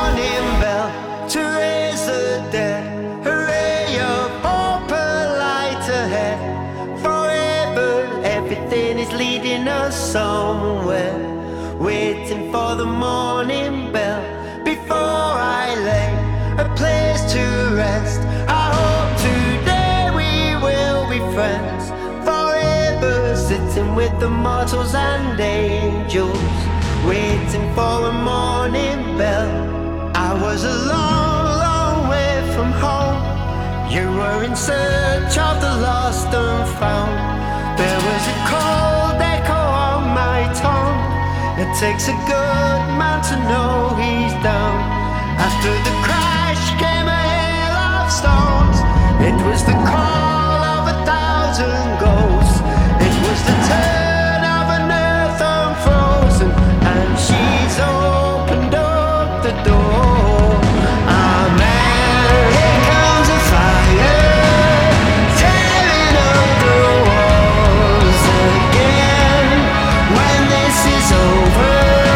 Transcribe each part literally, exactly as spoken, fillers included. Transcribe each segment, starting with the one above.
morning bell to raise the dead, a ray of hope, a light ahead. Forever, everything is leading us somewhere. Waiting for the morning bell before I lay a place to rest. I hope today we will be friends, forever sitting with the mortals and angels, waiting for a morning bell. I was a long, long way from home. You were in search of the lost and found. There was a cold echo on my tongue. It takes a good man to know he's down. After the crash came a hail of stones. It was the call of a thousand ghosts. It was the turn of an earth unfrozen, and she's opened up the door. Amen. Here comes a fire, tearing up the walls again. When this is over,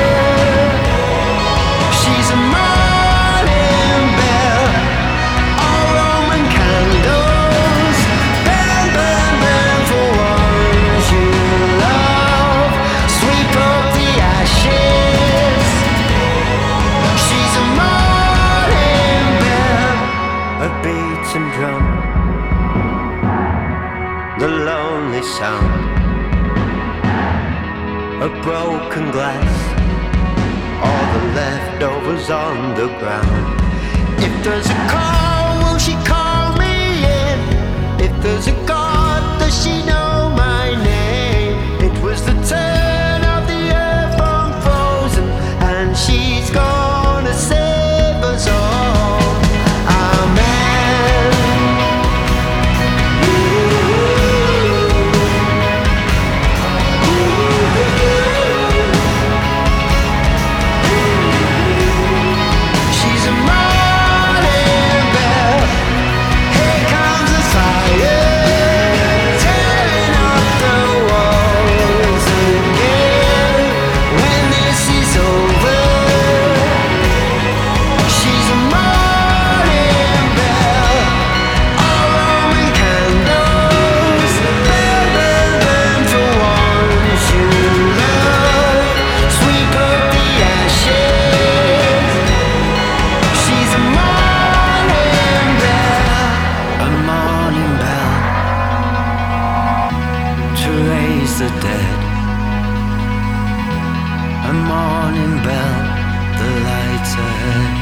she's a morning bell. All Roman candles burn, burn, burn for ones you love. Sweep up the ashes. She's a morning bell, a beaten drum, the lonely sound, a broken glass, all the leftovers on the ground. If there's a call, will she call me in? If there's a God, does she know my name? It was the turn of the earth unfrozen, and she's gonna save us all. Amen. She's a morning bell. Here comes the fire, tearing up the walls again. When this is over, she's a morning bell. All Roman candles burn, burn, burn for ones you love. Sweep up the ashes. She's a morning bell, a morning bell to raise the dead, a morning bell, the light ahead.